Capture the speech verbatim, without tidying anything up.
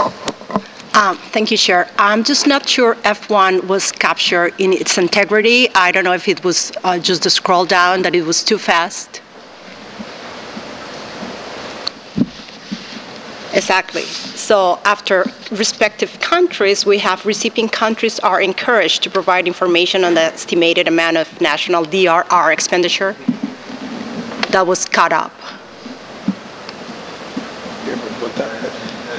Um, thank you, Chair. I'm just not sure F one was captured in its integrity. I don't know if it was uh, just the scroll down, that it was too fast. Exactly. So after respective countries, we have receiving countries are encouraged to provide information on the estimated amount of national D R R expenditure that was cut up.